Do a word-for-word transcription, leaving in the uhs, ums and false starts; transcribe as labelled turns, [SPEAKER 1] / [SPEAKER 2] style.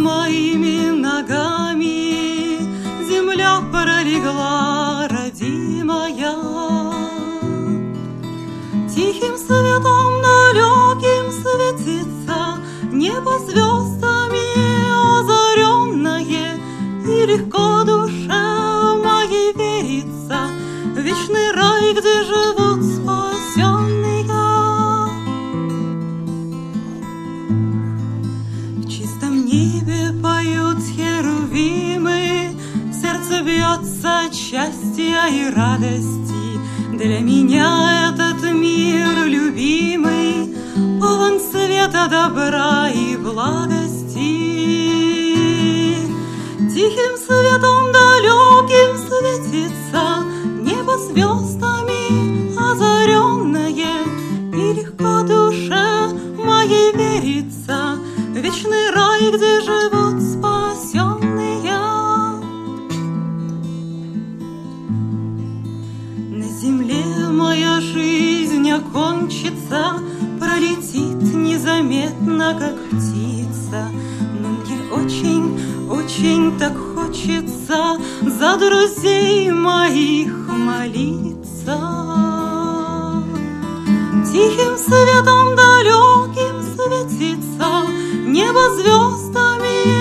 [SPEAKER 1] моими ногами земля пролегла, родимая. Тихим светом далеким светится небо звездами озаренное, и легко душе моей верится в вечный рай, где живут спасенные. В чистом небе поют херувимы, в сердце бьется от счастья и радости. Для меня этот мир любимый полон света, добра и благости. Тихим светом далеким светится небо звездами озаренное, и легко душе моей верится в вечный рай, где живут спасенные. На земле моя жизнь окончится, пролетит незаметно, как птица, но мне очень, очень так хочется за друзей моих молиться. Тихим светом далеким светится небо звездами